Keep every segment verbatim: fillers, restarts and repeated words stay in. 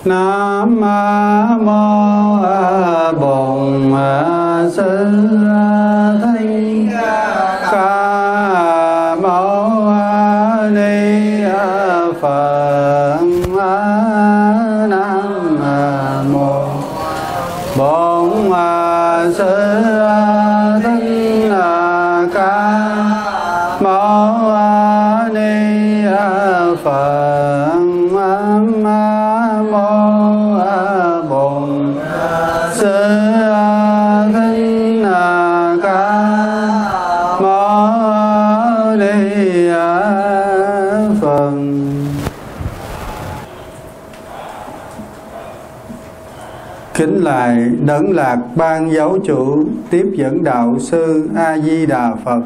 Nam mô Bổn Sư Thích Ca Mâu Ni Phật. Nam mô Bổn Sư Thích Ca Mâu Ni Phật. Kính lại Đấng Lạc Ban Giáo Chủ Tiếp Dẫn Đạo Sư A Di Đà Phật.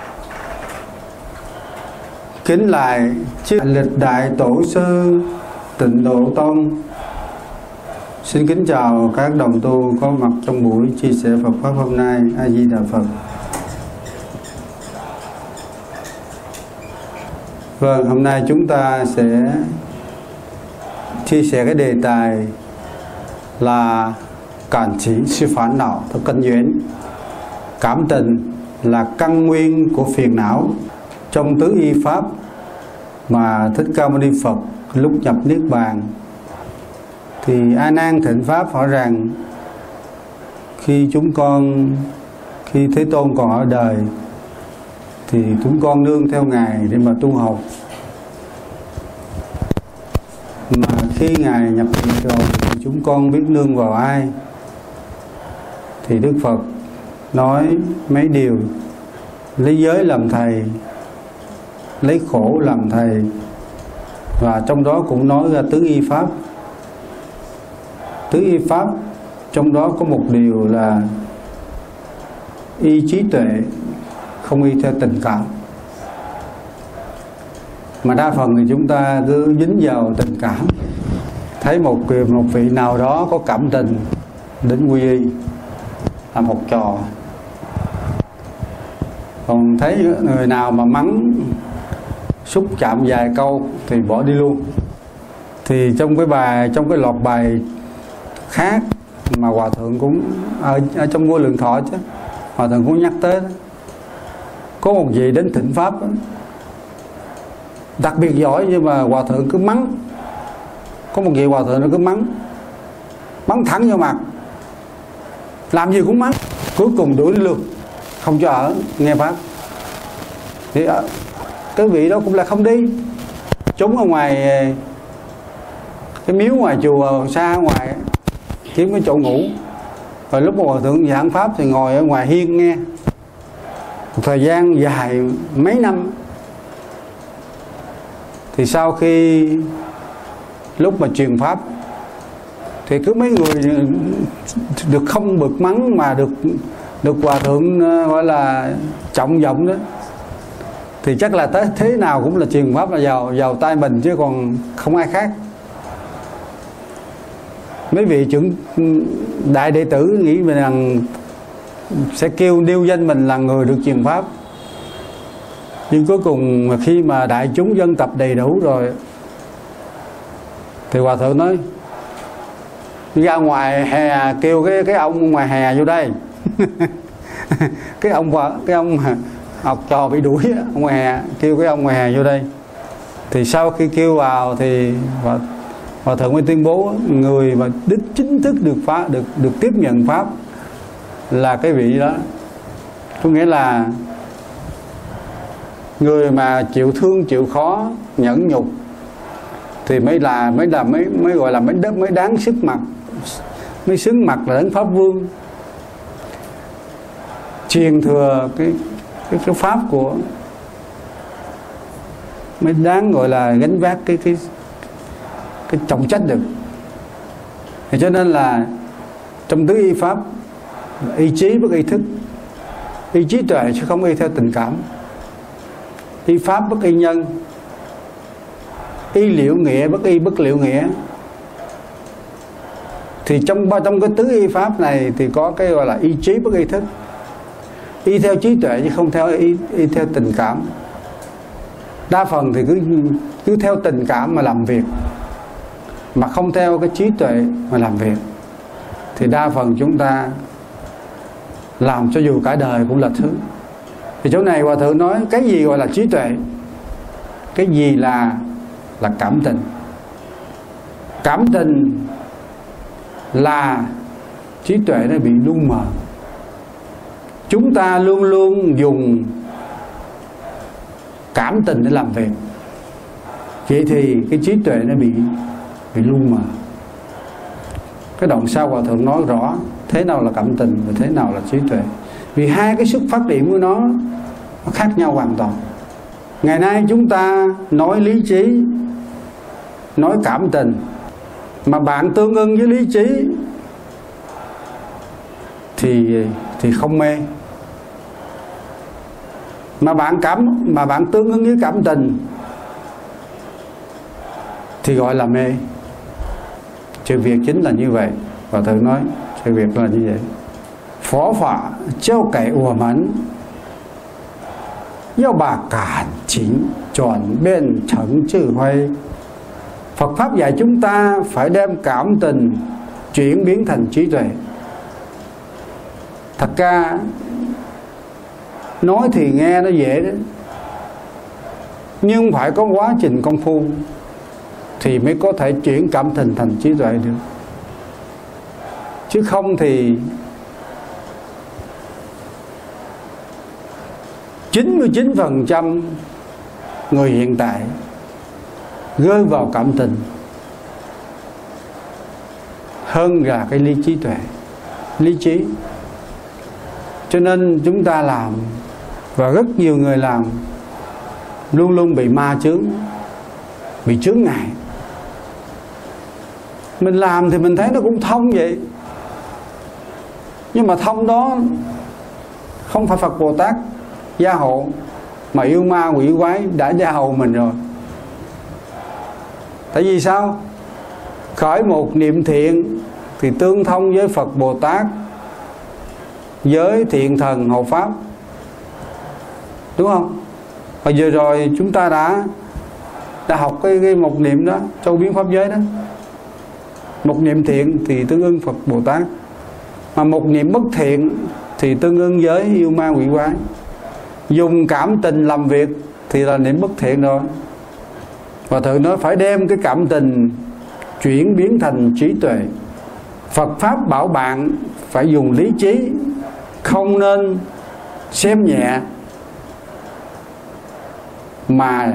Kính lại chư lịch đại tổ sư Tịnh Độ Tông. Xin kính chào các đồng tu có mặt trong buổi chia sẻ Phật pháp hôm nay. A Di Đà Phật. Vâng, hôm nay chúng ta sẽ chia sẻ cái đề tài là cảm chỉ sư phản não và căn duyên. Cảm tình là căn nguyên của phiền não. Trong tứ y pháp mà Thích Ca Mâu Ni Phật lúc nhập niết bàn thì A Nan Thịnh Pháp hỏi rằng khi chúng con khi Thế Tôn còn ở đời thì chúng con nương theo Ngài để mà tu học, mà khi Ngài nhập diệt rồi thì chúng con biết nương vào ai? Thì Đức Phật nói mấy điều: lấy giới làm thầy, lấy khổ làm thầy, và trong đó cũng nói ra tứ y pháp. Tứ y pháp trong đó có một điều là y trí tuệ, không y theo tình cảm. Mà đa phần thì chúng ta cứ dính vào tình cảm, thấy một một vị nào đó có cảm tình đến quy y làm học trò, còn thấy người nào mà mắng xúc chạm vài câu thì bỏ đi luôn. Thì trong cái bài trong cái loạt bài khác mà Hòa Thượng cũng ở, ở trong Vô Lượng Thọ chứ Hòa Thượng cũng nhắc tới đó. Có một vị đến thỉnh pháp đó, đặc biệt giỏi, nhưng mà Hòa Thượng cứ mắng. Có một vị Hòa Thượng nó cứ mắng mắng thẳng vô mặt, làm gì cũng mắng, cuối cùng đuổi luôn, không cho ở nghe pháp. Thì cái vị đó cũng là không đi, trốn ở ngoài cái miếu ngoài chùa xa ngoài kiếm cái chỗ ngủ. Rồi lúc mà Hòa Thượng giảng pháp thì ngồi ở ngoài hiên nghe một thời gian dài mấy năm. Thì sau khi lúc mà truyền pháp thì cứ mấy người được không bực mắng mà được được Hòa Thượng gọi là trọng vọng đó, thì chắc là tới thế nào cũng là truyền pháp là vào vào tay mình chứ còn không ai khác. Mấy vị trưởng đại đệ tử nghĩ mình rằng sẽ kêu điêu danh mình là người được truyền pháp, nhưng cuối cùng khi mà đại chúng dân tập đầy đủ rồi thì Hòa Thượng nói ra ngoài hè kêu cái cái ông ngoài hè vô đây. cái ông cái ông học trò bị đuổi ở ngoài hè, kêu cái ông ngoài hè vô đây. Thì sau khi kêu vào thì Hòa, Hòa Thượng mới tuyên bố người mà đích chính thức được pháp được được tiếp nhận pháp là cái vị đó. Có nghĩa là người mà chịu thương chịu khó nhẫn nhục thì mới là mới là mới mới gọi là mới đất mới đáng sức mặt, mới xứng mặt là Đấng Pháp Vương, truyền thừa cái cái, cái pháp của, mới đáng gọi là gánh vác cái cái cái trọng trách được. Thì cho nên là trong tứ y pháp, ý chí bất y thức, y trí tuệ chứ không y theo tình cảm, y pháp bất y nhân, y liệu nghĩa bất y bất liệu nghĩa. Thì trong trong cái tứ y pháp này thì có cái gọi là ý chí bất y thức, y theo trí tuệ chứ không theo y, y theo tình cảm. Đa phần thì cứ cứ theo tình cảm mà làm việc. mà không theo cái trí tuệ mà làm việc, thì đa phần chúng ta làm cho dù cả đời cũng là thứ. Thì chỗ này Hòa Thượng nói cái gì gọi là trí tuệ, cái gì là là cảm tình. Cảm tình là trí tuệ nó bị lu mờ. Chúng ta luôn luôn dùng cảm tình để làm việc, vậy thì cái trí tuệ nó bị bị lu mờ. Cái đoạn sau Hòa Thượng nói rõ thế nào là cảm tình và thế nào là trí tuệ, vì hai cái xuất phát điểm của nó, nó khác nhau hoàn toàn. Ngày nay chúng ta nói lý trí, nói cảm tình, mà bạn tương ưng với lý trí thì thì không mê, mà bạn cảm mà bạn tương ứng với cảm tình thì gọi là mê. Sự việc chính là như vậy. Và Thượng nói sự việc là như vậy. Phổ Pháp giáo给我们要把感情转变成智慧. Phật Pháp dạy chúng ta phải đem cảm tình chuyển biến thành trí tuệ. Thật ra nói thì nghe nó dễ đấy, nhưng phải có quá trình công phu thì mới có thể chuyển cảm tình thành trí tuệ được. Chứ không thì chín mươi chín phần trăm người hiện tại rơi vào cảm tình hơn là cái lý trí tuệ, lý trí. Cho nên chúng ta làm, và rất nhiều người làm, luôn luôn bị ma chướng, bị chướng ngại. Mình làm thì mình thấy nó cũng thông vậy, nhưng mà thông đó không phải Phật Bồ Tát gia hộ, mà yêu ma quỷ quái đã gia hộ mình rồi. Tại vì sao? Khởi một niệm thiện thì tương thông với Phật Bồ Tát, với thiện thần hộ Pháp, đúng không? Và vừa rồi chúng ta đã đã học cái, cái một niệm đó, châu biến pháp giới đó. Một niệm thiện thì tương ưng Phật Bồ Tát, mà một niệm bất thiện thì tương ưng với yêu ma quỷ quái. Dùng cảm tình làm việc thì là niệm bất thiện rồi. Và Thượng nói phải đem cái cảm tình chuyển biến thành trí tuệ. Phật Pháp bảo bạn phải dùng lý trí, không nên xem nhẹ mà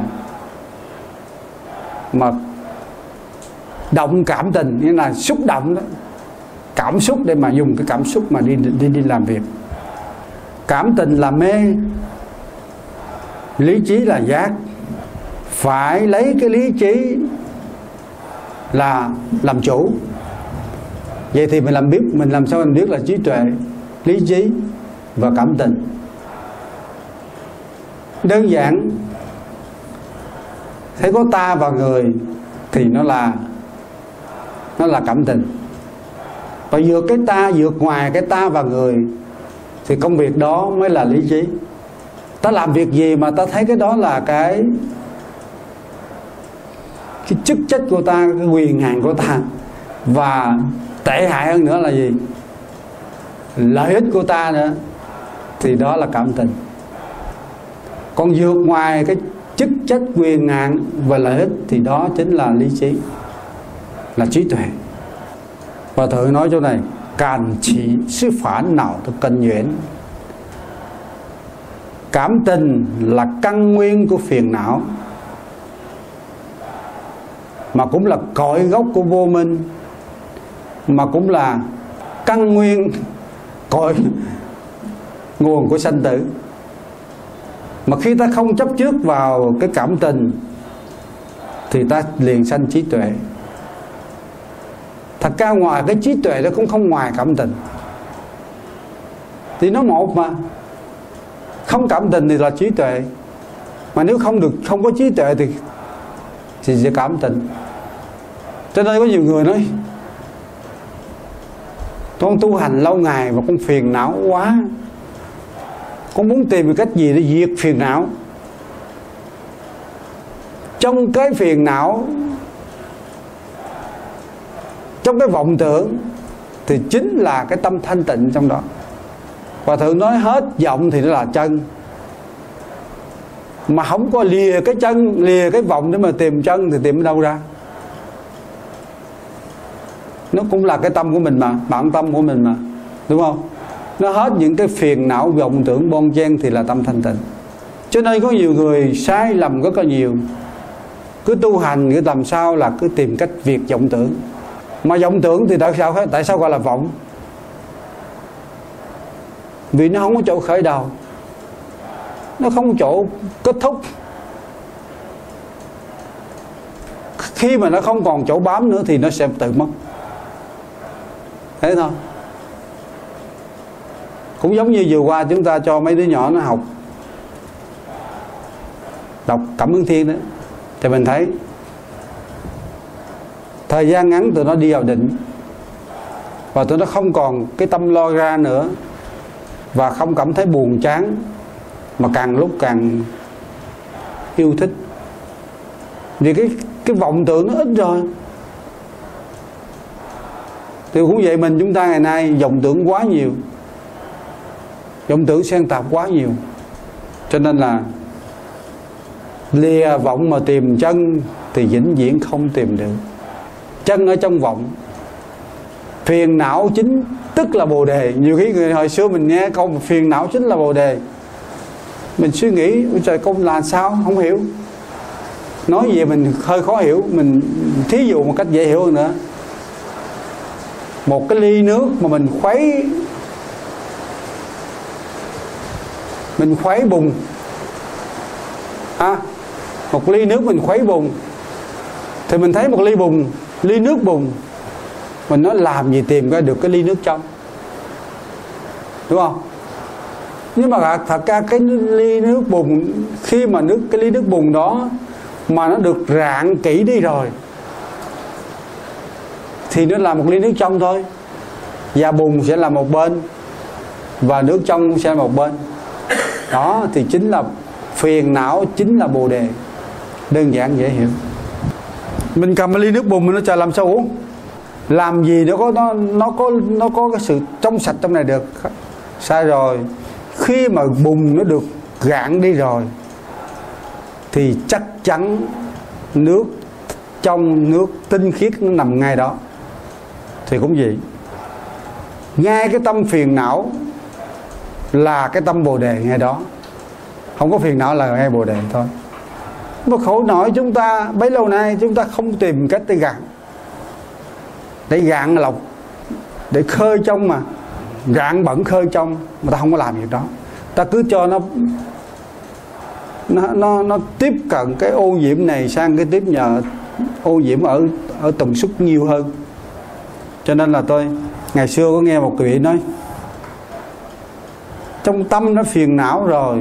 mà động cảm tình, nghĩa là xúc động đó, cảm xúc, để mà dùng cái cảm xúc mà đi đi đi làm việc. Cảm tình là mê, lý trí là giác. Phải lấy cái lý trí là làm chủ. Vậy thì mình làm biết, mình làm sao mình biết là trí tuệ, lý trí và cảm tình? Đơn giản, thấy có ta và người thì nó là nó là cảm tình. Và vượt cái ta, vượt ngoài cái ta và người thì công việc đó mới là lý trí. Ta làm việc gì mà ta thấy cái đó là cái cái chức trách của ta, cái quyền hạn của ta, và tệ hại hơn nữa là gì? Lợi ích của ta nữa, thì đó là cảm tình. Còn vượt ngoài cái chức trách, quyền hạn và lợi ích thì đó chính là lý trí, là trí tuệ. Và Thượng nói chỗ này, cảm chỉ sư phản nào từ cần nhuyễn. Cảm tình là căn nguyên của phiền não, mà cũng là cội gốc của vô minh, mà cũng là căn nguyên, cội nguồn của sanh tử. Mà khi ta không chấp trước vào cái cảm tình thì ta liền sanh trí tuệ. Thật ra ngoài cái trí tuệ nó cũng không ngoài cảm tình, thì nó một mà. Không cảm tình thì là trí tuệ, mà nếu không được, không có trí tuệ thì thì sẽ cảm tình. Cho nên có nhiều người nói con tu hành lâu ngày mà con phiền não quá, con muốn tìm cách gì để diệt phiền não. Trong cái phiền não trong cái vọng tưởng thì chính là cái tâm thanh tịnh trong đó. Hòa thượng nói hết vọng thì nó là chân, mà không có lìa cái chân, lìa cái vọng để mà tìm chân thì tìm ở đâu ra? Nó cũng là cái tâm của mình mà, bản tâm của mình mà, đúng không? Nó hết những cái phiền não vọng tưởng bon chen thì là tâm thanh tịnh. Cho nên có nhiều người sai lầm rất là nhiều. Cứ tu hành cứ làm sao là cứ tìm cách việc vọng tưởng. Mà vọng tưởng thì tại sao tại sao gọi là vọng? Vì nó không có chỗ khởi đầu, nó không có chỗ kết thúc. Khi mà nó không còn chỗ bám nữa thì nó sẽ tự mất. Thế thôi. Cũng giống như vừa qua chúng ta cho mấy đứa nhỏ nó học đọc Cảm Ứng Thiên đó, thì mình thấy thời gian ngắn tụi nó đi vào định, và tụi nó không còn cái tâm lo ra nữa, và không cảm thấy buồn chán, mà càng lúc càng yêu thích. Vì cái cái vọng tưởng nó ít rồi. Thì cũng vậy, mình chúng ta ngày nay vọng tưởng quá nhiều, vọng tưởng xen tạp quá nhiều. Cho nên là lìa vọng mà tìm chân thì vĩnh viễn không tìm được. Chân ở trong vọng. Phiền não chính tức là bồ đề. Nhiều khi người hồi xưa mình nghe câu phiền não chính là bồ đề, mình suy nghĩ trời, câu là sao không hiểu, nói gì mình hơi khó hiểu. Mình thí dụ một cách dễ hiểu hơn nữa. Một cái ly nước mà mình khuấy, mình khuấy bùn à, một ly nước mình khuấy bùn, thì mình thấy một ly bùn, ly nước bùn, mình nói làm gì tìm ra được cái ly nước trong, đúng không? Nhưng mà thật ra cái ly nước bùn, khi mà nước cái ly nước bùn đó mà nó được rạn kỹ đi rồi thì nó là một ly nước trong thôi, và bùn sẽ là một bên và nước trong sẽ là một bên. Đó thì chính là phiền não, chính là bồ đề. Đơn giản dễ hiểu. Mình cầm cái ly nước bùn mình nó trời làm sao uống? Làm gì nó có nó nó có nó có cái sự trong sạch trong này được? Sai rồi. Khi mà bùn nó được gạn đi rồi thì chắc chắn nước trong, nước tinh khiết nó nằm ngay đó. Thì cũng vậy, ngay cái tâm phiền não là cái tâm bồ đề ngay đó. Không có phiền não là ngay bồ đề thôi. Mà khổ nổi chúng ta bấy lâu nay chúng ta không tìm cách để gạn, để gạn lọc, để khơi trong, mà gạn bẩn khơi trong, mà ta không có làm việc đó. Ta cứ cho nó nó nó, nó tiếp cận cái ô nhiễm này sang cái tiếp nhờ ô nhiễm ở ở tần suất nhiều hơn. Cho nên là tôi ngày xưa có nghe một vị nói, trong tâm nó phiền não rồi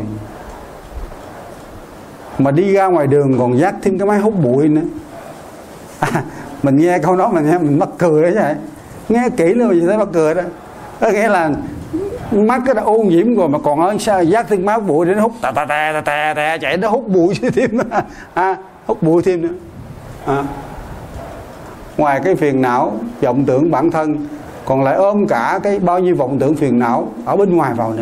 mà đi ra ngoài đường còn dắt thêm cái máy hút bụi nữa. À, mình nghe câu đó mình nghe mình mắc cười đó chứ. Nghe kỹ nữa mình thấy mắc cười đó. Có nghĩa là mắt cái đã ô nhiễm rồi mà còn ở sao dắt thêm máy hút bụi để nó hút tà tà tà tà tà chạy nó hút bụi thêm à, hút bụi thêm nữa. À. Ngoài cái phiền não vọng tưởng bản thân, còn lại ôm cả cái bao nhiêu vọng tưởng phiền não ở bên ngoài vào nữa.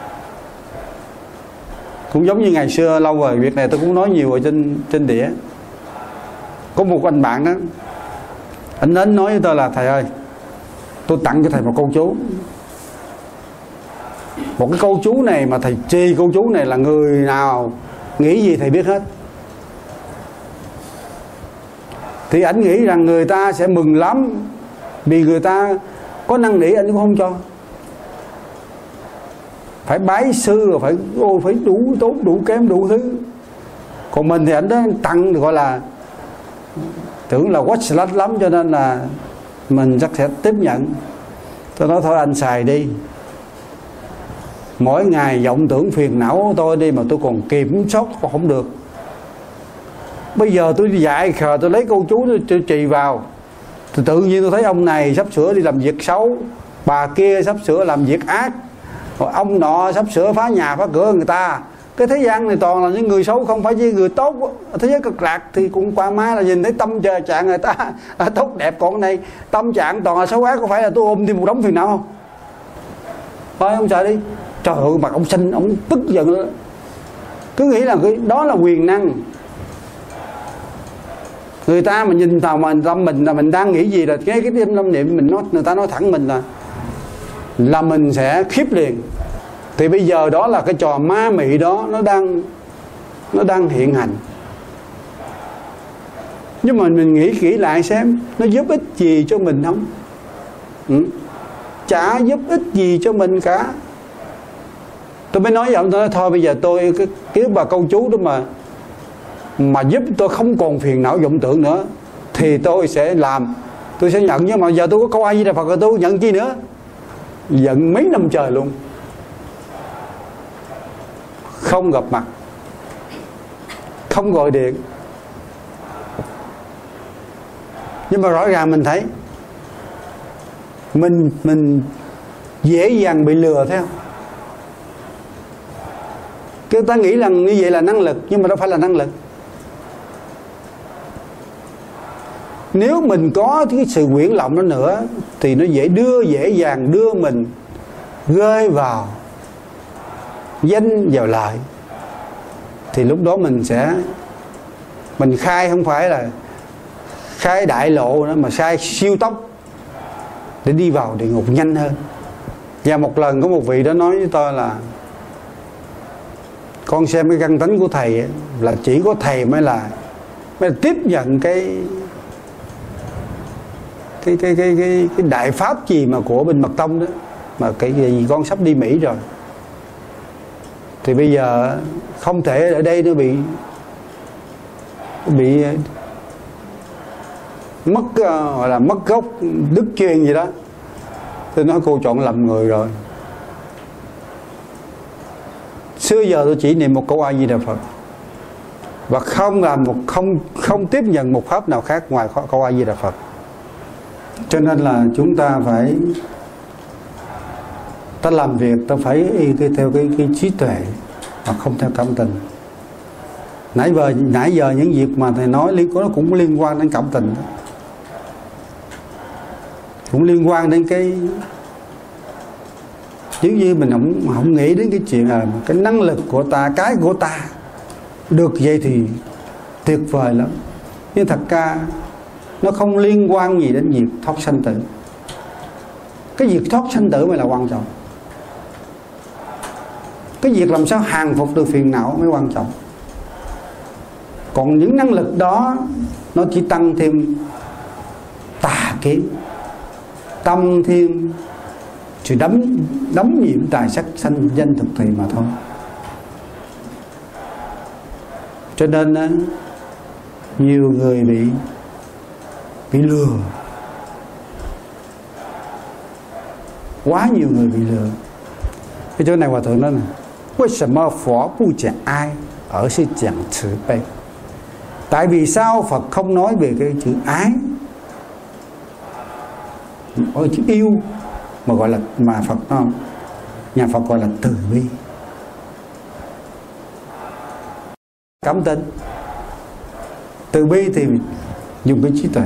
Cũng giống như ngày xưa lâu rồi, việc này tôi cũng nói nhiều ở trên trên đĩa. Có một anh bạn đó, anh đến nói với tôi là thầy ơi, tôi tặng cho thầy một câu chú. Một cái câu chú này mà thầy chê câu chú này là người nào nghĩ gì thầy biết hết. Thì anh nghĩ rằng người ta sẽ mừng lắm, vì người ta có năn nỉ anh cũng không cho. Phải bái sư rồi phải ô phải đủ tốt đủ kém đủ thứ. Còn mình thì anh đó tặng gọi là tưởng là quách lách lắm, cho nên là mình chắc sẽ tiếp nhận. Tôi nói thôi anh xài đi. Mỗi ngày vọng tưởng phiền não của tôi đi mà tôi còn kiểm soát còn không được. Bây giờ tôi dạy khờ, tôi lấy câu chú tôi trì vào, thì tự nhiên tôi thấy ông này sắp sửa đi làm việc xấu, bà kia sắp sửa làm việc ác, rồi ông nọ sắp sửa phá nhà phá cửa người ta, Cái thế gian này toàn là những người xấu, không phải chỉ người tốt. Thế giới cực lạc thì cũng qua má là nhìn thấy tâm trạng người ta à, tốt đẹp, còn này tâm trạng toàn là xấu ác, có phải là tôi ôm thêm một đống phiền não không? Thôi ông sợ đi. Trời ơi, mặt ông xinh, ông tức giận nữa. Cứ nghĩ là cái đó là quyền năng. Người ta mà nhìn vào mà tâm mình là mình đang nghĩ gì, là cái cái tâm tâm niệm mình nói, người ta nói thẳng mình là là mình sẽ khiếp liền. Thì bây giờ đó là cái trò ma mị đó, nó đang nó đang hiện hành. Nhưng mà mình nghĩ kỹ lại xem, nó giúp ích gì cho mình không? Ừ. Chả giúp ích gì cho mình cả. Tôi mới nói với ông, tôi nói thôi bây giờ tôi cái kiếm bà câu chú đó mà mà giúp tôi không còn phiền não vọng tưởng nữa thì tôi sẽ làm, tôi sẽ nhận. Nhưng mà giờ tôi có câu A Di Đà Phật rồi, tôi nhận chi nữa? Giận mấy năm trời luôn, không gặp mặt, không gọi điện. Nhưng mà rõ ràng mình thấy mình mình dễ dàng bị lừa theo. Người ta nghĩ rằng như vậy là năng lực, nhưng mà đâu phải là năng lực. Nếu mình có cái sự quyển lộng đó nữa thì nó dễ đưa dễ dàng đưa mình rơi vào danh vào lợi. Thì lúc đó mình sẽ mình khai không phải là khai đại lộ nữa, mà khai siêu tốc để đi vào địa ngục nhanh hơn. Và một lần có một vị đó nói với tôi là con xem cái căn tánh của thầy ấy, là chỉ có thầy mới là mới là tiếp nhận cái cái cái cái cái cái đại pháp gì mà của bên Mật Tông đó, mà cái gì con sắp đi Mỹ rồi. Thì bây giờ không thể ở đây nó bị bị mất gọi là mất gốc đức chuyên gì đó. Tôi nói cô chọn lầm người rồi. Xưa giờ tôi chỉ niệm một câu A Di Đà Phật và không làm một không không tiếp nhận một pháp nào khác ngoài câu A Di Đà Phật. Cho nên là chúng ta phải ta làm việc ta phải y theo cái, cái trí tuệ mà không theo cảm tình. Nãy giờ nãy giờ những việc mà thầy nói liên nó cũng liên quan đến cảm tình đó. Cũng liên quan đến cái nếu như mình không không nghĩ đến cái chuyện là cái năng lực của ta, cái của ta được vậy thì tuyệt vời lắm. Nhưng thật ra nó không liên quan gì đến việc thoát sanh tử. Cái việc thoát sanh tử mới là quan trọng. Cái việc làm sao hàng phục được phiền não mới quan trọng. Còn những năng lực đó nó chỉ tăng thêm tà kiến, tâm thêm sự đắm đắm nhiễm tài sắc sanh danh thực thì mà thôi. Cho nên nhiều người bị bị lừa, quá nhiều người bị lừa. Cái chỗ này hòa thượng nói này: Vì sao mà Phật không giảng ai, ở sẽ giảng慈悲? Tại vì sao Phật không nói về cái chữ ái, ở chữ yêu, mà gọi là mà Phật nó nhà Phật gọi là từ bi. Cảm tình, từ bi thì dùng cái trí tuệ.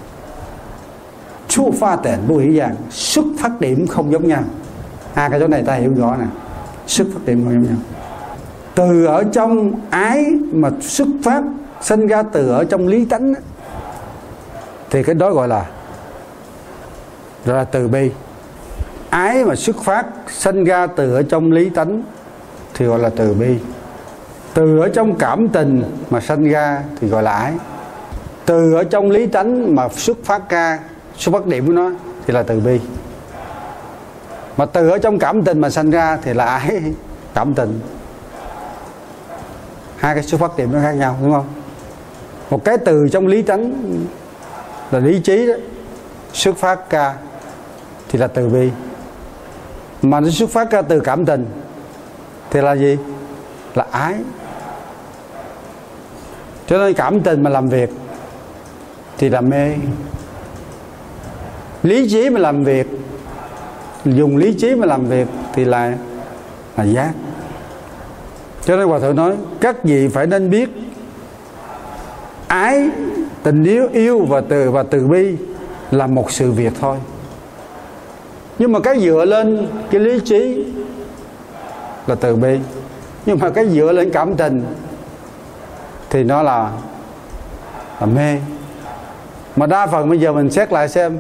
Xuất phát点不一样, xuất phát điểm không giống nhau. À, cái chỗ này ta hiểu rõ nè, xuất phát điểm không giống nhau. Từ ở trong ái mà xuất phát sinh ra từ ở trong lý tánh đó, thì cái đó gọi là gọi là từ bi. Ái mà xuất phát sinh ra từ ở trong lý tánh thì gọi là từ bi. Từ ở trong cảm tình mà sinh ra thì gọi là ái. Từ ở trong lý tánh mà xuất phát ra, xuất phát điểm của nó thì là từ bi. Mà từ ở trong cảm tình mà sinh ra thì là ái cảm tình. Hai cái xuất phát điểm nó khác nhau, đúng không? Một cái từ trong lý tánh là lý trí đó, xuất phát ra thì là từ bi. Mà nó xuất phát ra từ cảm tình thì là gì? Là ái. Cho nên cảm tình mà làm việc thì là mê. Lý trí mà làm việc, dùng lý trí mà làm việc thì là là giác. Cho nên Hòa Thượng nói các vị phải nên biết ái, tình yêu, yêu và từ và từ bi là một sự việc thôi. Nhưng mà cái dựa lên cái lý trí là từ bi, nhưng mà cái dựa lên cảm tình thì nó là, là mê. Mà đa phần bây giờ mình xét lại xem,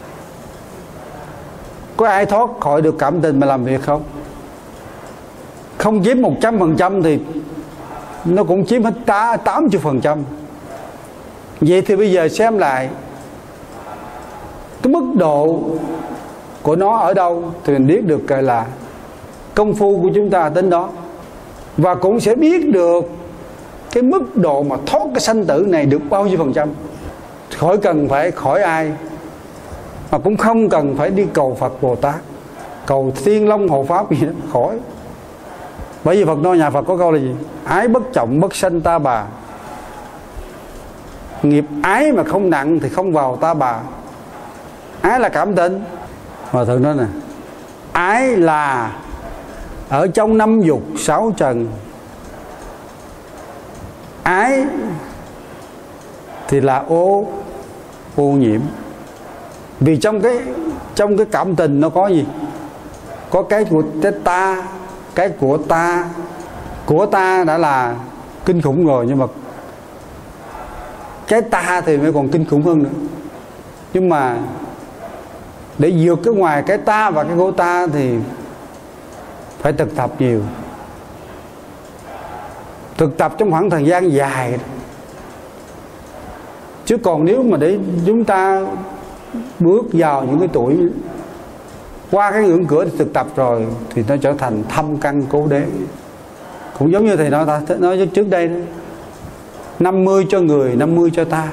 có ai thoát khỏi được cảm tình mà làm việc không? Không chiếm một trăm phần trăm thì nó cũng chiếm hết tám mươi phần trăm. Vậy thì bây giờ xem lại cái mức độ của nó ở đâu thì mình biết được là công phu của chúng ta đến đó, và cũng sẽ biết được cái mức độ mà thoát cái sanh tử này được bao nhiêu phần trăm. Khỏi cần phải khỏi ai, mà cũng không cần phải đi cầu Phật Bồ Tát, cầu Thiên Long Hộ Pháp gì đó, khỏi. Bởi vì Phật nói, nhà Phật có câu là gì? Ái bất trọng bất sanh ta bà. Nghiệp ái mà không nặng thì không vào ta bà. Ái là cảm tình. Hòa Thượng nói nè, ái là ở trong năm dục sáu trần. Ái thì là ô ô nhiễm. Vì trong cái trong cái cảm tình nó có gì? Có cái của cái ta, cái của ta. Của ta đã là kinh khủng rồi, nhưng mà cái ta thì mới còn kinh khủng hơn nữa. Nhưng mà để vượt cái ngoài cái ta và cái của ta thì phải thực tập nhiều, thực tập trong khoảng thời gian dài. Chứ còn nếu mà để chúng ta bước vào những cái tuổi qua cái ngưỡng cửa thì thực tập rồi thì nó trở thành thâm căn cố đế. Cũng giống như thầy nói, ta nói trước đây đó, năm mươi cho người, năm mươi cho ta.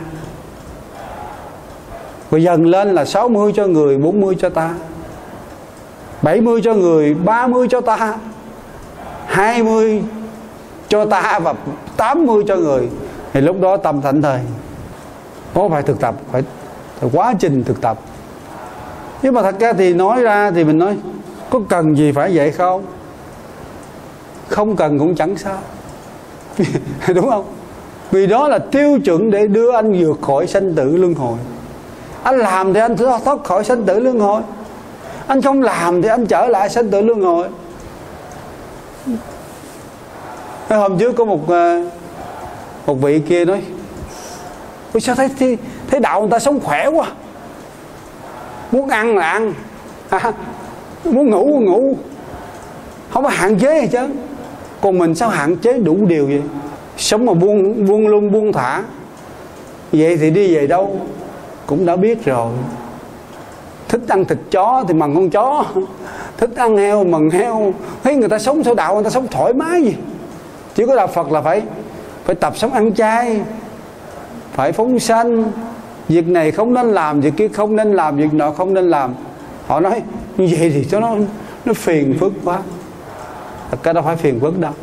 Rồi dần lên là sáu mươi cho người, bốn mươi cho ta, bảy mươi cho người, ba mươi cho ta, hai mươi cho ta và tám mươi cho người. Thì lúc đó tâm thảnh thơi. Có phải thực tập, phải, phải quá trình thực tập. Nhưng mà thật ra thì nói ra thì mình nói có cần gì phải vậy không? Không cần cũng chẳng sao. Đúng không? Vì đó là tiêu chuẩn để đưa anh vượt khỏi sanh tử luân hồi. Anh làm thì anh thoát khỏi sanh tử luân hồi, anh không làm thì anh trở lại sanh tử luân hồi. Hôm trước có một một vị kia nói, ôi sao thấy, thấy, thấy đạo người ta sống khỏe quá, muốn ăn là ăn, à, muốn ngủ là ngủ, không có hạn chế gì chứ. Còn mình sao hạn chế đủ điều vậy? Sống mà buông buông luôn buông thả. Vậy thì đi về đâu cũng đã biết rồi. Thích ăn thịt chó thì mần con chó, thích ăn heo mần heo. Thấy người ta sống sao đạo người ta sống thoải mái gì. Chỉ có đạo Phật là phải phải tập sống ăn chay, phải phóng sanh, việc này không nên làm, việc kia không nên làm, việc nọ không nên làm. Họ nói như vậy thì cho nó nó phiền phức quá. Thật ra đâu phải phiền phức đâu.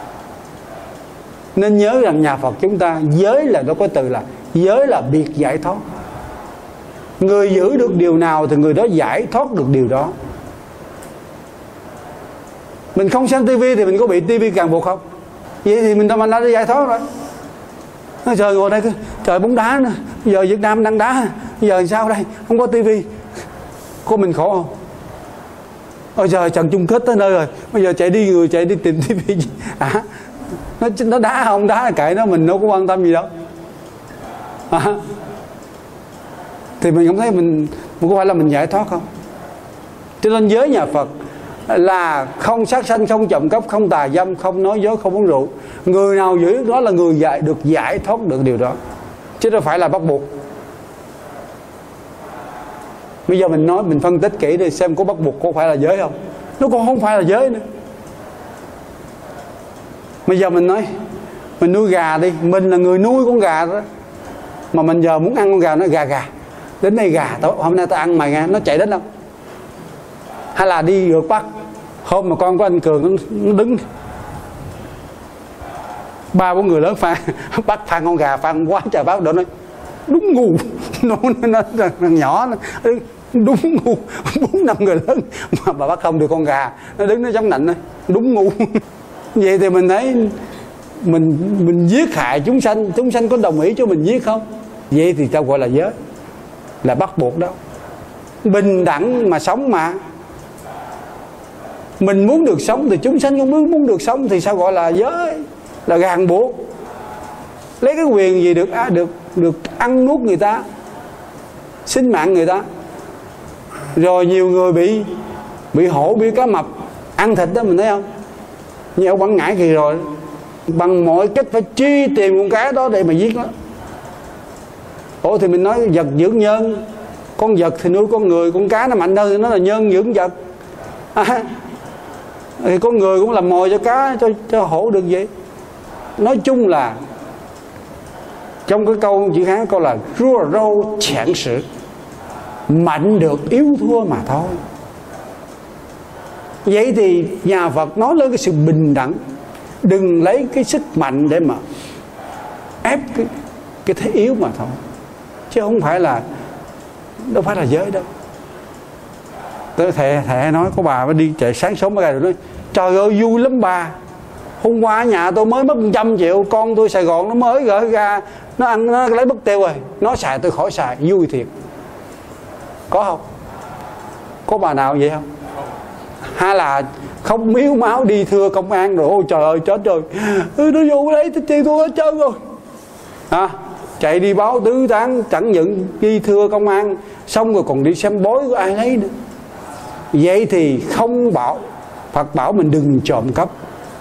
Nên nhớ rằng nhà Phật chúng ta, giới là nó có từ là giới là biệt giải thoát. Người giữ được điều nào thì người đó giải thoát được điều đó. Mình không xem tivi thì mình có bị tivi càng buộc không? Vậy thì mình mình đã giải thoát rồi. Nói, trời ngồi đây, trời bóng đá nữa, giờ Việt Nam đang đá, giờ sao đây, không có tivi, có mình khổ không? Ôi trời, trận chung kết tới nơi rồi, bây giờ chạy đi người chạy đi tìm tivi gì? À, nó nó đá không đá là kệ nó, mình đâu có quan tâm gì đâu. À, thì mình không thấy mình, mình có phải là mình giải thoát không? Cho nên giới nhà Phật là không sát sanh, không trộm cắp, không tà dâm, không nói dối, không uống rượu. Người nào giữ đó là người giải được giải thoát được điều đó, chứ đâu phải là bắt buộc. Bây giờ mình nói, mình phân tích kỹ để xem có bắt buộc có phải là giới không. Nó còn không phải là giới nữa. Bây giờ mình nói mình nuôi gà đi, mình là người nuôi con gà đó, mà mình giờ muốn ăn con gà, nó gà gà đến đây gà, tối hôm nay tao ăn mày nghe, nó chạy đến đâu? Hay là đi vượt Bắc, hôm mà con của anh Cường nó, nó đứng ba bốn người lớn phan bắt phan con gà, phan quá trời bác đó nói đúng ngu. nó, nó, nó, nó nhỏ nó, đúng ngu. Bốn năm người lớn mà bà bắt không được con gà, nó đứng nó chống nạnh nói đúng ngu. Vậy thì mình thấy mình mình giết hại chúng sanh, chúng sanh có đồng ý cho mình giết không? Vậy thì sao gọi là giới? Là bắt buộc đâu. Bình đẳng mà sống mà. Mình muốn được sống thì chúng sanh cũng muốn muốn được sống, thì sao gọi là giới? Là ràng buộc. Lấy cái quyền gì được được được ăn nuốt người ta, sinh mạng người ta. Rồi nhiều người bị bị hổ, bị cá mập ăn thịt đó, mình thấy không? Như ở Quảng Ngãi kỳ rồi, bằng mọi cách phải truy tìm con cá đó để mà giết nó. Ủa thì mình nói vật dưỡng nhân, con vật thì nuôi con người, con cá nó mạnh hơn thì nó là nhân dưỡng vật. À, thì con người cũng làm mồi cho cá, cho cho hổ được vậy. Nói chung là trong cái câu chữ Hán câu là rua râu chản sử, mạnh được yếu thua mà thôi. Vậy thì nhà Phật nói lên cái sự bình đẳng. Đừng lấy cái sức mạnh để mà ép cái, cái thế yếu mà thôi. Chứ không phải là đâu phải là giới đâu. Tôi thề, thề nói có bà mới đi chạy sáng sớm mới ra rồi nói trời ơi vui lắm bà, hôm qua ở nhà tôi mới mất một trăm triệu, con tôi Sài Gòn nó mới gửi ra, nó ăn nó lấy mất tiêu rồi, nó xài tôi khỏi xài, vui thiệt. Có không? Có bà nào vậy không? Hay là không miếu máu đi thưa công an rồi ôi trời ơi chết rồi, ừ, nó vô lấy tiền tôi hết trơn rồi à, chạy đi báo tứ tán chẳng những đi thưa công an, xong rồi còn đi xem bói của ai lấy nữa. Vậy thì không bảo, Phật bảo mình đừng trộm cắp.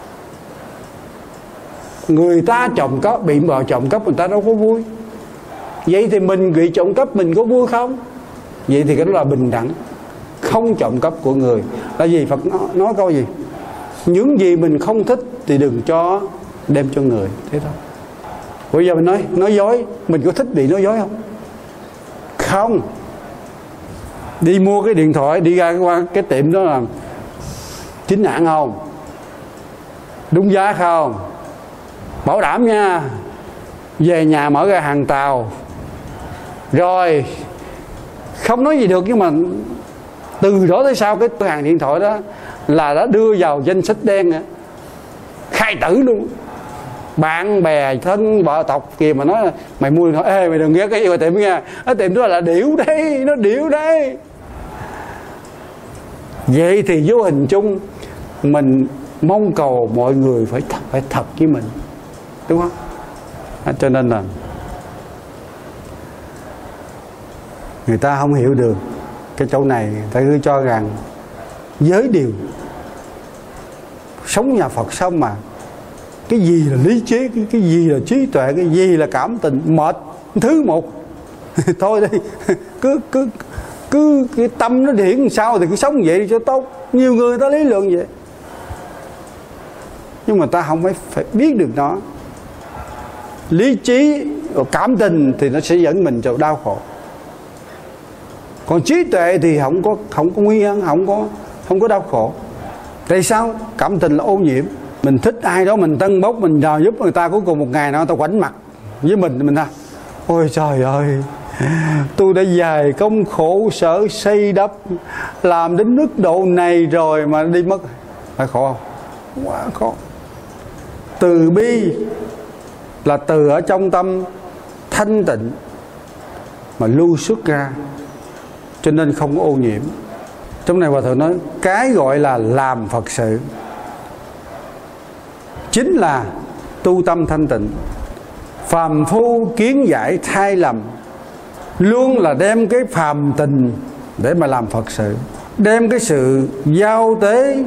Người ta trộm cắp, bị bờ trộm cắp người ta đâu có vui. Vậy thì mình bị trộm cắp mình có vui không? Vậy thì cái đó là bình đẳng, không trộm cắp của người. Là gì? Phật nói, nói câu gì? Những gì mình không thích thì đừng cho đem cho người. Thế thôi. Bây giờ mình nói nói dối, mình có thích bị nói dối không? Không. Đi mua cái điện thoại, đi ra qua cái tiệm đó là chính hãng không? Đúng giá không? Bảo đảm nha. Về nhà mở ra hàng tàu. Rồi không nói gì được, nhưng mà từ đó tới sau cái cửa hàng điện thoại đó là đã đưa vào danh sách đen, khai tử luôn. Bạn bè thân vợ tộc kìa mà nói mày mua điện thoại, ê mày đừng ghé cái yêu tiệm nha, cái tiệm đó là điểu đấy, nó điểu đấy. Vậy thì vô hình chung mình mong cầu mọi người phải thật, phải thật với mình, đúng không? À, cho nên là người ta không hiểu được cái chỗ này, người ta cứ cho rằng giới điều sống nhà Phật xong mà cái gì là lý trí, cái, cái gì là trí tuệ, cái gì là cảm tình, mệt thứ một thôi đi, cứ cứ cứ cái tâm nó điển làm sao thì cứ sống vậy cho tốt. Nhiều người, người ta lý luận vậy, nhưng mà ta không phải phải biết được nó. Lý trí cảm tình thì nó sẽ dẫn mình cho đau khổ, còn trí tuệ thì không có không có nguyên nhân, không có không có đau khổ. Tại sao? Cảm tình là ô nhiễm. Mình thích ai đó mình tân bốc, mình nhờ giúp người ta, cuối cùng một ngày nào người ta quảnh mặt với mình, mình ta ôi trời ơi, tôi đã dài công khổ sở xây đắp làm đến mức độ này rồi mà đi mất, phải khổ không? Quá khó. Từ bi là từ ở trong tâm thanh tịnh mà lưu xuất ra, cho nên không có ô nhiễm. Trong này Hòa Thượng nói cái gọi là làm Phật sự chính là tu tâm thanh tịnh. Phàm phu kiến giải thay lầm, luôn là đem cái phàm tình để mà làm Phật sự, đem cái sự giao tế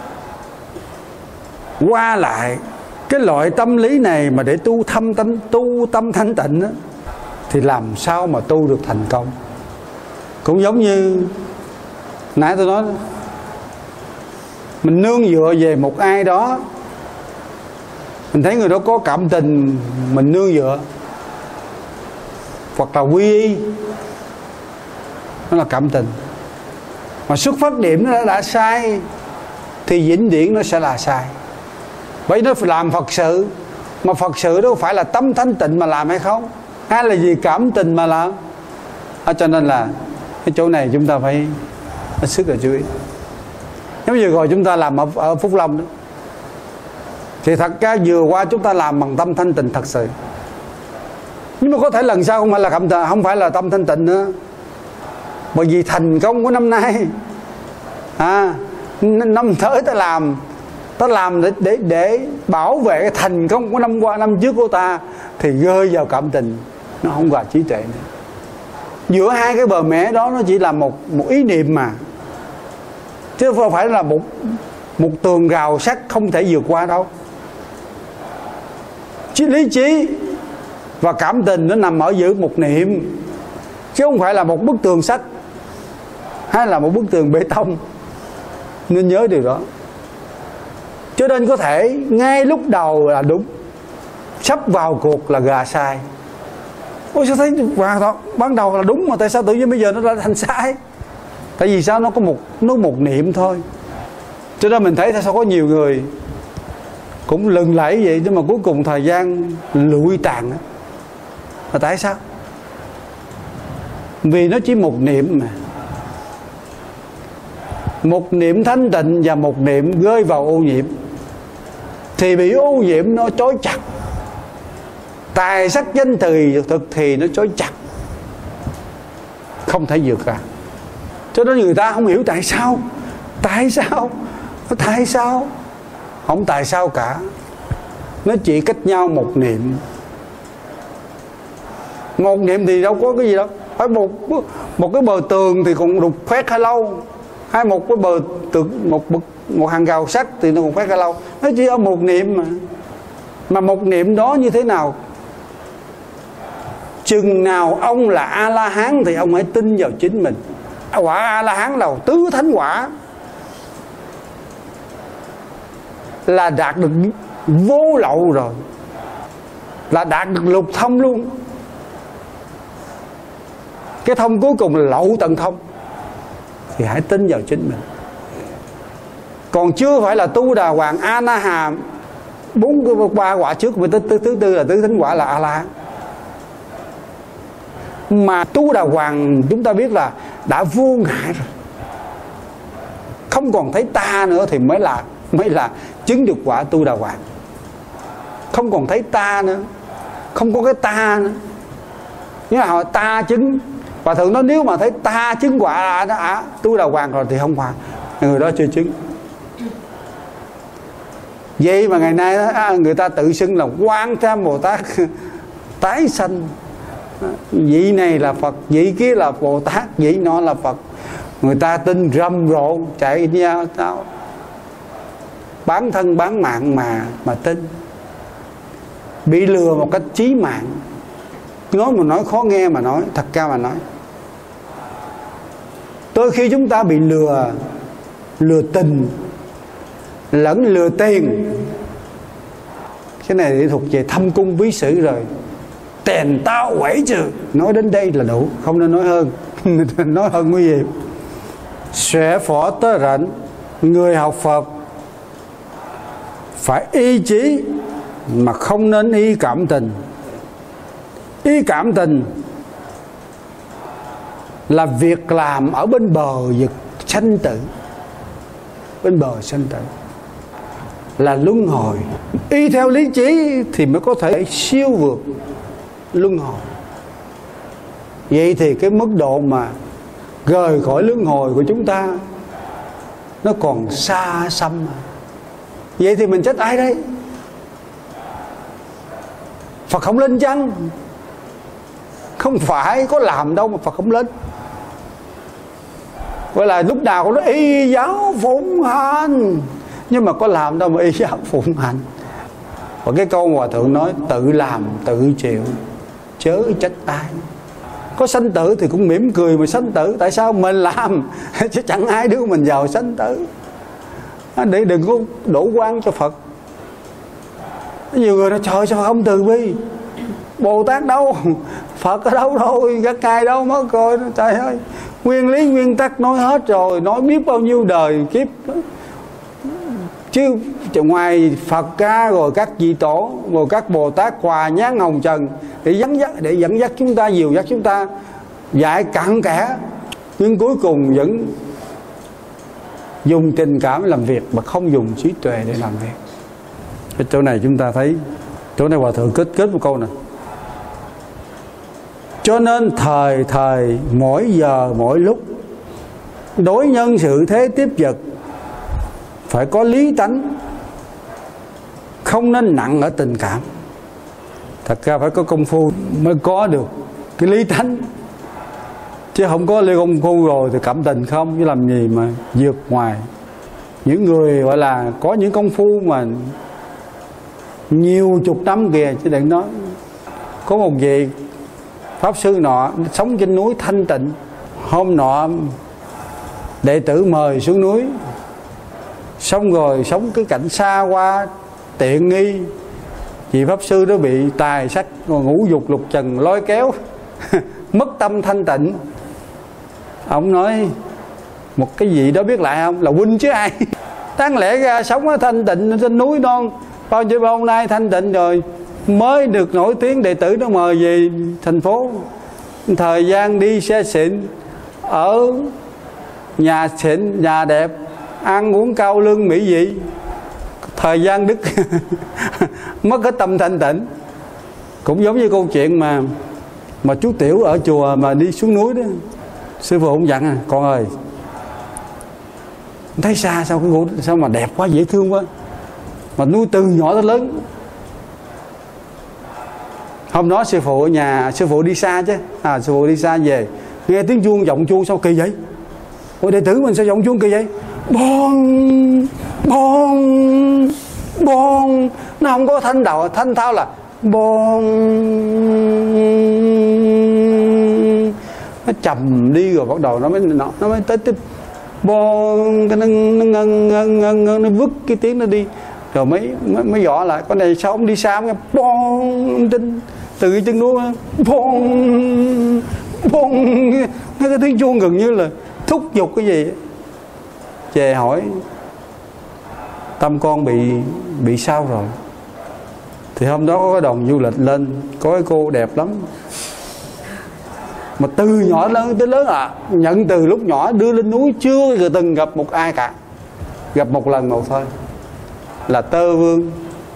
qua lại cái loại tâm lý này mà để tu thâm tâm, tu tâm thanh tịnh đó, thì làm sao mà tu được thành công. Cũng giống như nãy tôi nói, mình nương dựa về một ai đó, mình thấy người đó có cảm tình, mình nương dựa, hoặc là quy y, nó là cảm tình. Mà xuất phát điểm nó đã, đã sai thì vĩnh viễn nó sẽ là sai. Bởi nó phải làm Phật sự, mà Phật sự đó phải là tâm thanh tịnh mà làm hay không, hay là vì cảm tình mà làm. À, cho nên là cái chỗ này chúng ta phải hết sức là chú ý. Giống như rồi chúng ta làm ở, ở Phúc Long đó, Thì thật ra vừa qua chúng ta làm bằng tâm thanh tịnh thật sự. Nhưng mà có thể lần sau không phải là cảm không phải là tâm thanh tịnh nữa. Bởi vì thành công của năm nay, à, năm tới ta làm, ta làm để, để để bảo vệ cái thành công của năm qua, năm trước của ta, thì rơi vào cảm tình, nó không vào trí tuệ nữa. Giữa hai cái bờ mé đó nó chỉ là một một ý niệm mà, chứ không phải là một một tường rào sắt không thể vượt qua đâu. Chứ lý trí và cảm tình nó nằm ở giữa một niệm, chứ không phải là một bức tường sắt hay là một bức tường bê tông. Nên nhớ điều đó. Cho nên có thể ngay lúc đầu là đúng, sắp vào cuộc là gà sai. Ôi sao thấy vào ban đầu là đúng mà tại sao tự nhiên bây giờ nó lại thành sai? Tại vì sao? Nó có một nó một niệm thôi. Cho nên mình thấy tại sao có nhiều người cũng lừng lẫy vậy, nhưng mà cuối cùng thời gian lụi tàn đó. Mà tại sao? Vì nó chỉ một niệm mà. Một niệm thanh tịnh và một niệm rơi vào ô nhiễm, thì bị ô nhiễm nó trói chặt. Tài sắc danh từ thực thì nó trói chặt, không thể vượt ra. Cho nên người ta không hiểu tại sao. Tại sao? Tại sao? Không tại sao cả. Nó chỉ cách nhau một niệm. Một niệm thì đâu có cái gì đâu. Phải một một cái bờ tường thì còn đục khoét hay lâu, hay một cái bờ tường, một một, một hàng rào sắt thì nó còn khoét hay lâu. Nó chỉ ở một niệm mà. Mà một niệm đó như thế nào? Chừng nào ông là A-la-hán thì ông hãy tin vào chính mình. Quả A-la-hán là tứ thánh quả, là đạt được vô lậu rồi, là đạt được lục thông luôn. Cái thông cuối cùng là lậu tận thông. Thì hãy tin vào chính mình. Còn chưa phải là Tu Đà Hoàng, A Na Hàm, bốn ba quả trước mới tới thứ tư là tứ thánh quả là A-la-hán. Mà Tu Đà Hoàng chúng ta biết là đã vô ngại rồi, không còn thấy ta nữa thì mới là mới là chứng được quả Tu Đà Hoàng. Không còn thấy ta nữa, không có cái ta nữa. Nhưng mà họ ta chứng, và thường nói nếu mà thấy ta chứng quả đó à, Tu Đà Hoàng rồi thì không phải, người đó chưa chứng. Vậy mà ngày nay đó, người ta tự xưng là Quan Thế Bồ Tát tái sanh, vị này là Phật, vị kia là Bồ Tát, vị nọ là Phật. Người ta tin rầm rộ, chạy nhau tao bán thân bán mạng mà mà tin, bị lừa một cách chí mạng. Nói mà nói khó nghe mà nói, thật ra mà nói, đôi khi chúng ta bị lừa, lừa tình lẫn lừa tiền. Cái này thì thuộc về thâm cung ví sử rồi. Tiền tao quẩy trừ. Nói đến đây là đủ, không nên nói hơn. Nói hơn nguy hiểm. Sẽ phỏ tớ rảnh. Người học Phật phải ý chí, mà không nên ý cảm tình. Ý cảm tình là việc làm ở bên bờ vực sanh tử. Bên bờ sanh tử là luân hồi. Y theo lý trí thì mới có thể siêu vượt luân hồi. Vậy thì cái mức độ mà rời khỏi luân hồi của chúng ta nó còn xa xăm mà. Vậy thì mình trách ai đây? Phật không lên chăng? Không phải có làm đâu mà Phật không lên. Gọi là lúc nào cũng nói y giáo phụng hành, nhưng mà có làm đâu mà y giáo phụng hành. Và cái câu Hòa Thượng nói tự làm tự chịu, chớ trách ai. Có sanh tử thì cũng mỉm cười mà sanh tử. Tại sao mình làm chứ chẳng ai đưa mình vào sanh tử. Để đừng có đổ oan cho Phật. Nhiều người nói trời sao không từ bi, Bồ Tát đâu, Phật ở đâu rồi, các ngài đâu mất rồi. Trời ơi, nguyên lý nguyên tắc nói hết rồi, nói biết bao nhiêu đời kiếp đó. Chứ ngoài Phật ra rồi các vị tổ, rồi các Bồ Tát Hòa Nhán Hồng Trần để dẫn dắt, để dẫn dắt chúng ta, dìu dắt chúng ta, dạy cặn kẽ, nhưng cuối cùng vẫn dùng tình cảm làm việc mà không dùng trí tuệ để làm việc. Cái chỗ này chúng ta thấy, chỗ này Hòa Thượng kết kết một câu này: cho nên thời thời mỗi giờ mỗi lúc, đối nhân sự thế tiếp vật phải có lý tánh, không nên nặng ở tình cảm. Thật ra phải có công phu mới có được cái lý tánh, chứ không có lê công phu rồi thì cảm tình không, chứ làm gì mà vượt ngoài. Những người gọi là có những công phu mà nhiều chục năm kìa, chứ đừng nói. Có một vị pháp sư nọ sống trên núi thanh tịnh. Hôm nọ đệ tử mời xuống núi, xong rồi sống cái cảnh xa qua tiện nghi, vị pháp sư đó bị tài sắc ngũ dục lục trần lôi kéo mất tâm thanh tịnh. Ông nói một cái gì đó biết lại không, là huynh chứ ai. Đáng lẽ ra sống ở thanh tịnh trên núi non bao nhiêu lâu nay thanh tịnh rồi, mới được nổi tiếng đệ tử nó mời về thành phố, thời gian đi xe xịn, ở nhà xịn nhà đẹp, ăn uống cao lương mỹ vị, thời gian đức mất cái tâm thanh tịnh. Cũng giống như câu chuyện mà mà chú Tiểu ở chùa mà đi xuống núi đó, sư phụ cũng dặn: à, con ơi, thấy xa sao cái gỗ sao mà đẹp quá, dễ thương quá, mà nuôi từ nhỏ tới lớn. Hôm đó sư phụ ở nhà, sư phụ đi xa chứ, à, sư phụ đi xa về, nghe tiếng chuông vọng chuông sao kỳ vậy? Ôi đệ tử mình sao vọng chuông kỳ vậy? Bon bon bon, nó không có thanh đầu thanh thao, là bon. Nó trầm đi rồi bắt đầu nó mới nó, nó mới tới tiếp bon, cái nó nó ngân ngân ngân ngân, nó vứt cái tiếng nó đi, rồi mới mới, mới dọ lại con này sao ông đi xa nghe bon tin từ cái chân núi bon bon, cái tiếng chuông gần như là thúc giục cái gì. Về hỏi tâm con bị bị sao rồi, thì hôm đó có cái đoàn du lịch lên, có cái cô đẹp lắm, mà từ nhỏ lớn tới lớn à, nhận từ lúc nhỏ đưa lên núi, chưa từng gặp một ai cả, gặp một lần một thôi, là Tơ Vương.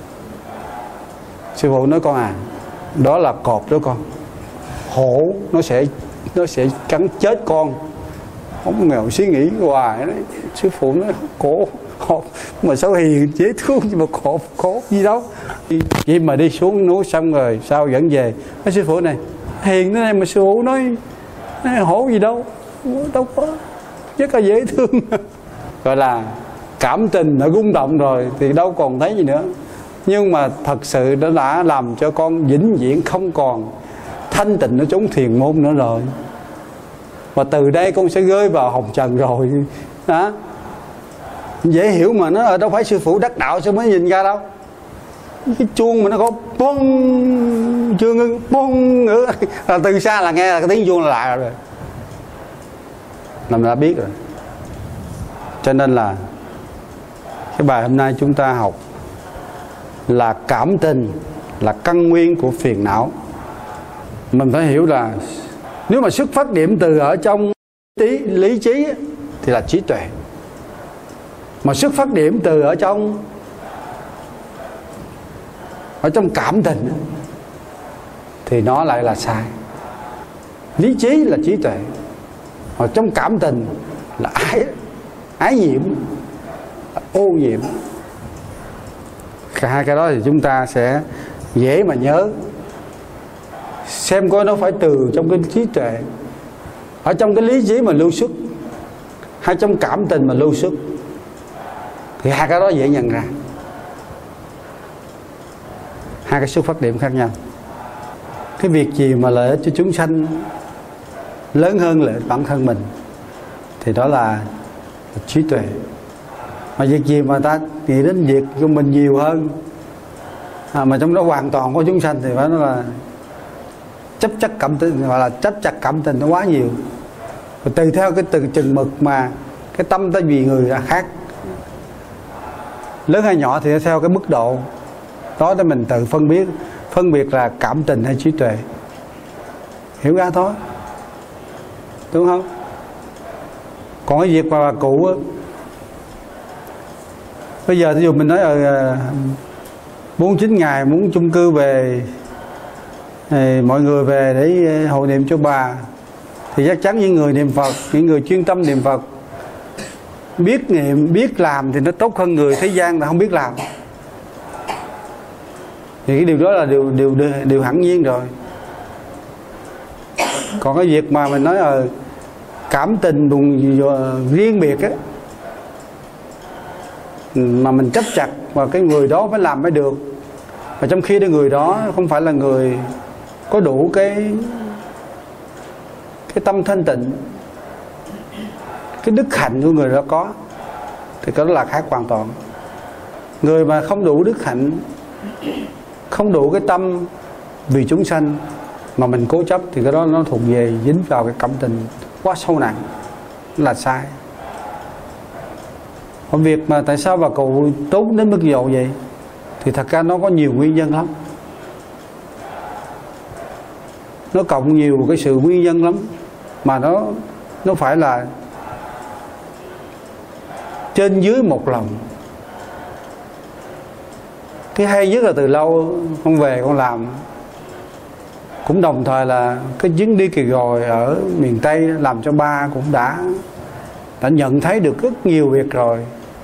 Sư phụ nói: con à, đó là cọp đó con, hổ nó sẽ nó sẽ cắn chết con. Ông nghèo suy nghĩ hoài đấy. Sư phụ nói: cổ hộp mà sao hiền dễ thương, nhưng mà cọp cọp gì đâu. Vậy mà đi xuống núi xong rồi sao dẫn về, nói sư phụ này hiền thế này mà sư phụ nói, nói hổ gì đâu, đâu có, rất là dễ thương. Gọi là cảm tình đã rung động rồi thì đâu còn thấy gì nữa. Nhưng mà thật sự nó đã làm cho con vĩnh viễn không còn thanh tịnh ở chốn thiền môn nữa rồi. Và từ đây con sẽ rơi vào hồng trần rồi đó. Dễ hiểu mà, nó ở đâu phải sư phụ đắc đạo sao mới nhìn ra đâu. Cái chuông mà nó có bông chưa ngưng bông nữa là từ xa là nghe là cái tiếng chuông là lại rồi, là mình đã biết rồi. Cho nên là cái bài hôm nay chúng ta học là cảm tình là căn nguyên của phiền não. Mình phải hiểu là nếu mà xuất phát điểm từ ở trong tí, lý trí thì là trí tuệ, mà xuất phát điểm từ ở trong ở trong cảm tình thì nó lại là sai. Lý trí là trí tuệ, mà trong cảm tình là ái ái nhiễm, là ô nhiễm. Cả hai cái đó thì chúng ta sẽ dễ mà nhớ, xem coi nó phải từ trong cái trí tuệ, ở trong cái lý trí mà lưu xuất, hay trong cảm tình mà lưu xuất, thì hai cái đó dễ nhận ra. Hai cái xuất phát điểm khác nhau. Cái việc gì mà lợi ích cho chúng sanh lớn hơn lợi ích bản thân mình thì đó là trí tuệ. Mà việc gì mà ta nghĩ đến việc của mình nhiều hơn, à, mà trong đó hoàn toàn có chúng sanh, thì phải nói là chấp chắc cảm tình, gọi là chấp chặt cảm tình nó quá nhiều. Rồi tùy theo cái từ chừng mực mà cái tâm ta vì người là khác, lớn hay nhỏ thì theo cái mức độ đó để mình tự phân biết, phân biệt là cảm tình hay trí tuệ, hiểu ra thôi, đúng không? Còn cái việc mà bà cụ á, bây giờ ví dụ mình nói ở bốn mươi chín ngày muốn chung cư về, thì mọi người về để hội niệm cho bà, thì chắc chắn những người niệm Phật, những người chuyên tâm niệm Phật, biết niệm, biết làm thì nó tốt hơn người thế gian là không biết làm. Thì cái điều đó là điều điều điều, điều hẳn nhiên rồi. Còn cái việc mà mình nói là cảm tình buồn riêng biệt á, mà mình chấp chặt và cái người đó phải làm mới được, và trong khi cái người đó không phải là người có đủ cái cái tâm thanh tịnh, cái đức hạnh của người đó có, thì cái đó là khác hoàn toàn. Người mà không đủ đức hạnh, không đủ cái tâm vì chúng sanh mà mình cố chấp, thì cái đó nó thuộc về dính vào cái cảm tình quá sâu nặng, là sai. Còn việc mà tại sao bà cụ tốt đến mức độ vậy, thì thật ra nó có nhiều nguyên nhân lắm, nó cộng nhiều cái sự nguyên nhân lắm, mà nó nó phải là trên dưới một lòng. Cái hay nhất là từ lâu con về con làm, cũng đồng thời là cái chuyến đi Kỳ Gồi ở miền Tây làm cho ba cũng đã đã nhận thấy được rất nhiều việc rồi,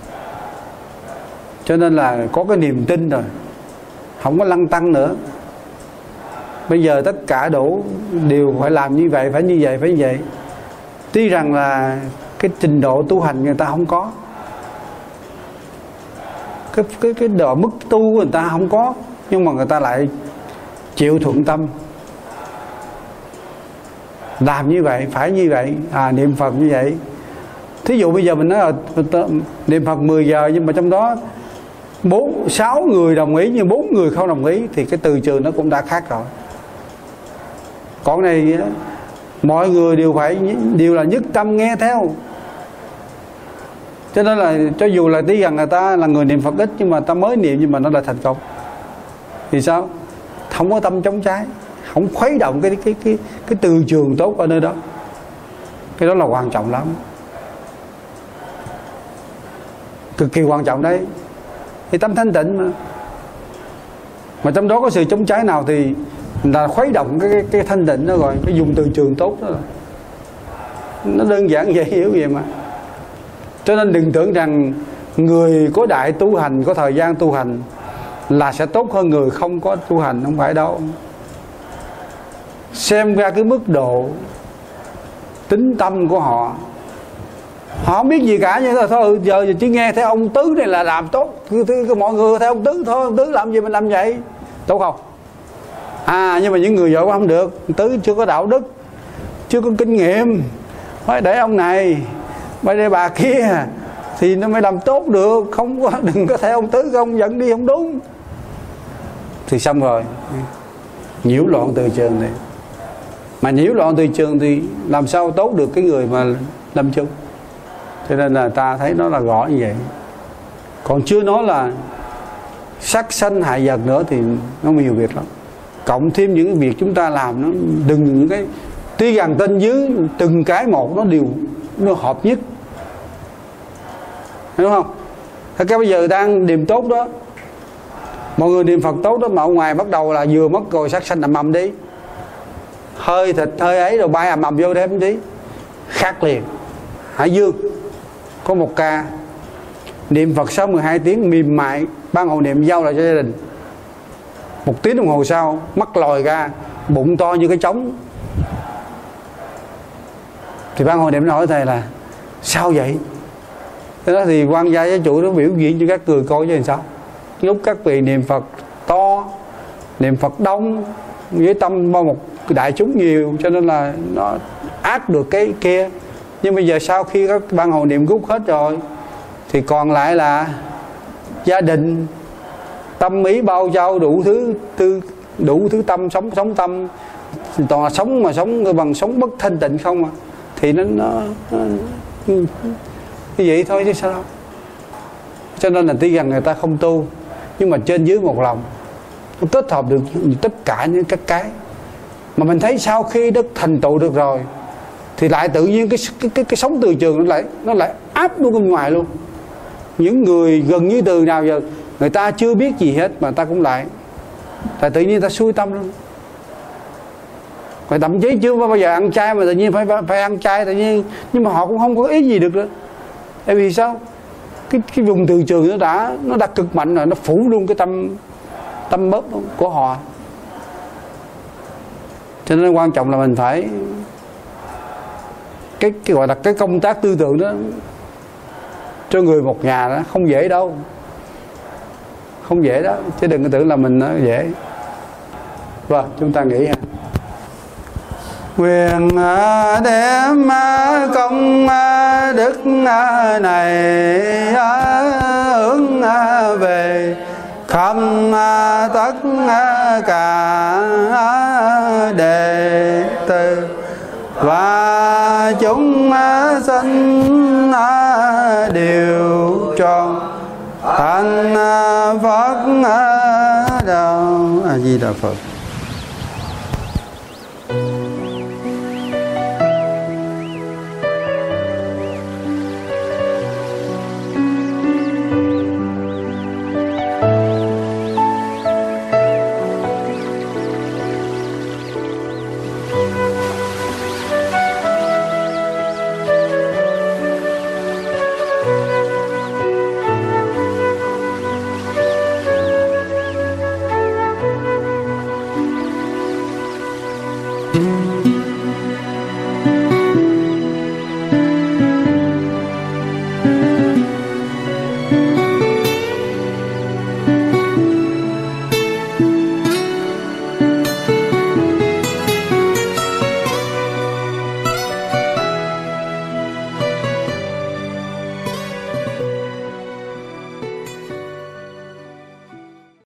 cho nên là có cái niềm tin rồi, không có lăn tăn nữa. Bây giờ tất cả đủ đều phải làm như vậy, phải như vậy, phải như vậy. Tuy rằng là cái trình độ tu hành người ta không có, cái cái cái độ mức tu của người ta không có, nhưng mà người ta lại chịu thuận tâm làm như vậy, phải như vậy, à, niệm Phật như vậy. Thí dụ bây giờ mình nói là niệm Phật mười giờ, nhưng mà trong đó bốn sáu người đồng ý nhưng bốn người không đồng ý, thì cái từ trường nó cũng đã khác rồi. Còn này mọi người đều phải đều là nhất tâm nghe theo, cho nên là cho dù là tí rằng người ta là người niệm Phật ít, nhưng mà ta mới niệm nhưng mà nó là thành công. Thì sao? Không có tâm chống trái, không khuấy động cái cái cái cái từ trường tốt ở nơi đó. Cái đó là quan trọng lắm, cực kỳ quan trọng đấy. Thì tâm thanh tịnh mà mà trong đó có sự chống trái nào thì là khuấy động cái cái, cái thanh tịnh đó rồi, cái dùng từ trường tốt đó. Nó đơn giản dễ hiểu vậy mà. Cho nên đừng tưởng rằng người có đại tu hành, có thời gian tu hành là sẽ tốt hơn người không có tu hành, không phải đâu. Xem ra cái mức độ tính tâm của họ, họ không biết gì cả, nhưng mà thôi giờ chỉ nghe theo ông Tứ này là làm tốt, mọi người theo ông Tứ thôi, ông Tứ làm gì mình làm vậy, tốt không? À, nhưng mà những người giỏi quá không được, ông Tứ chưa có đạo đức, chưa có kinh nghiệm, phải để ông này, phải để bà kia thì nó mới làm tốt được. Không có, đừng có theo ông Tứ, không dẫn đi không đúng, thì xong rồi, nhiễu loạn từ trường này. Mà nhiễu loạn từ trường thì làm sao tốt được cái người mà lâm chung. Cho nên là ta thấy nó là rõ như vậy. Còn chưa nói là sát sanh hại vật nữa thì nó nhiều việc lắm. Cộng thêm những cái việc chúng ta làm, nó đừng những cái tuy rằng tên dưới từng cái một nó đều nó hợp nhất, hiểu không? Thật ra bây giờ đang niệm tốt đó, mọi người niệm Phật tốt đó, mà ở ngoài bắt đầu là vừa mất rồi sát sanh ầm ầm đi, hơi thịt hơi ấy rồi bay ầm ầm vô thêm tí, khác liền. Hải Dương có một ca niệm Phật sau mười hai tiếng mềm mại, ban hồi niệm giao lại cho gia đình. Một tiếng đồng hồ sau mắt lòi ra, bụng to như cái trống. Thì ban hồi niệm nó hỏi thầy là sao vậy? Thế đó thì quan gia giáo chủ nó biểu diễn cho các người coi chứ làm sao. Lúc các vị niệm Phật to, niệm Phật đông, với tâm một đại chúng nhiều, cho nên là nó áp được cái kia. Nhưng bây giờ sau khi các ban hồi niệm rút hết rồi thì còn lại là gia đình, tâm ý bao châu, đủ thứ tư, đủ thứ tâm, sống sống tâm, toàn là sống mà sống bằng sống bất thanh tịnh không à. Thì nó, nó, nó như vậy thôi chứ sao. Cho nên là tuy rằng người ta không tu, nhưng mà trên dưới một lòng, nó kết hợp được tất cả những các cái mà mình thấy sau khi đất thành tựu được rồi thì lại tự nhiên cái cái cái, cái sống từ trường nó lại nó lại áp luôn bên ngoài luôn. Những người gần như từ nào giờ người ta chưa biết gì hết mà ta cũng lại, tại tự nhiên ta xuôi tâm luôn. Rồi thậm chí chưa bao giờ ăn chay mà tự nhiên phải phải ăn chay tự nhiên, nhưng mà họ cũng không có ý gì được nữa. Tại vì sao? Cái cái vùng từ trường nó đã nó đã cực mạnh rồi, nó phủ luôn cái tâm tâm bớt của họ. Cho nên quan trọng là mình phải cái cái gọi là cái công tác tư tưởng đó cho người một nhà đó không dễ đâu, không dễ đó, chứ đừng có tưởng là mình nó dễ. Vâng, chúng ta nghĩ ha. Quyền đem công đức này hướng về khắp tất cả đệ tử và chúng sinh đều tròn thành Phật đạo. A Di Đà Phật.